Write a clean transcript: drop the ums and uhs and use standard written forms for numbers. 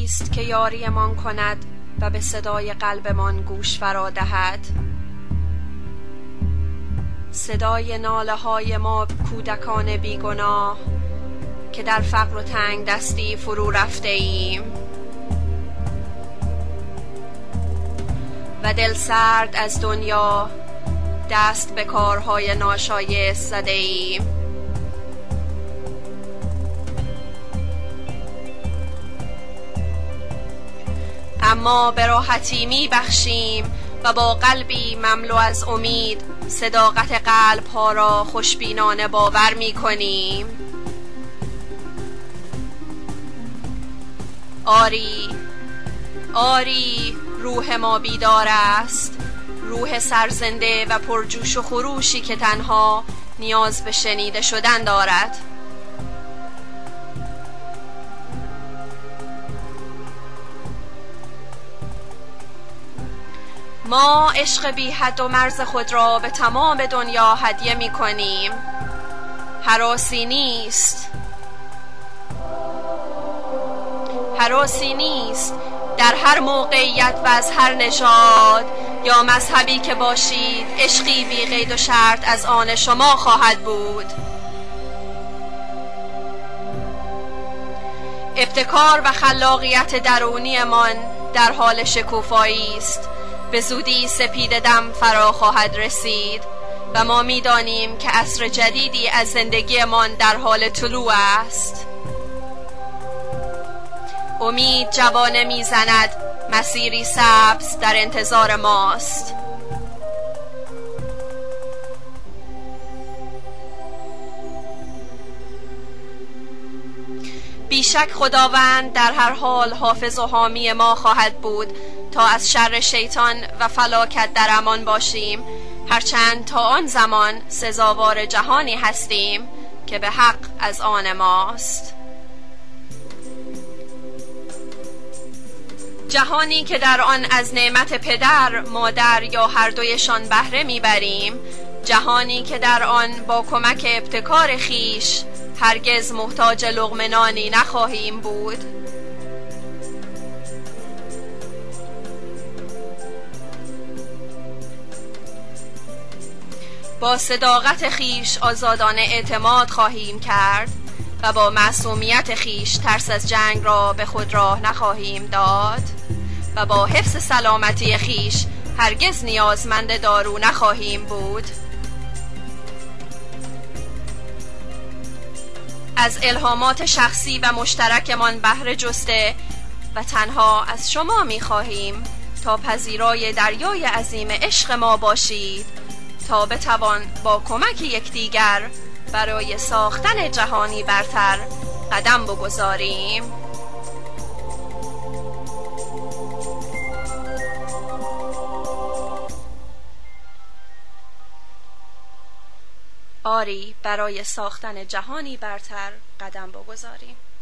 کیست که یاریمان کند و به صدای قلبمان گوش فرا دهد؟ صدای ناله های ما کودکان بیگناه که در فقر و تنگ دستی فرو رفته ایم و دل سرد از دنیا دست به کارهای ناشایست زده ایم. اما به راحتی می بخشیم و با قلبی مملو از امید صداقت قلب ها را خوشبینانه باور می کنیم. آری روح ما بیدار است، روح سرزنده و پرجوش و خروشی که تنها نیاز به شنیده شدن دارد. ما عشق بی حد و مرز خود را به تمام دنیا هدیه می کنیم. هراسی نیست در هر موقعیت و از هر نژاد یا مذهبی که باشید، عشقی بی قید و شرط از آن شما خواهد بود. ابتکار و خلاقیت درونیمان در حال شکوفایی است. به زودی سپید دم فرا خواهد رسید و ما می دانیم که عصر جدیدی از زندگیمان در حال طلوع است. امید جوانه می زند، مسیری سبز در انتظار ماست. بیشک خداوند در هر حال حافظ و حامی ما خواهد بود تا از شر شیطان و فلاکت در امان باشیم، هرچند تا آن زمان سزاوار جهانی هستیم که به حق از آن ماست. جهانی که در آن از نعمت پدر، مادر یا هر دویشان بهره میبریم، جهانی که در آن با کمک ابتکار خیش هرگز محتاج لقمه نانی نخواهیم بود. با صداقت خیش آزادانه اعتماد خواهیم کرد و با معصومیت خیش ترس از جنگ را به خود راه نخواهیم داد و با حفظ سلامتی خیش هرگز نیازمند دارو نخواهیم بود. از الهامات شخصی و مشترکمان بهره جسته و تنها از شما می‌خواهیم تا پذیرای دریای عظیم عشق ما باشید تا بتوان با کمک یکدیگر برای ساختن جهانی برتر قدم بگذاریم. آری برای ساختن جهانی برتر قدم بگذاریم.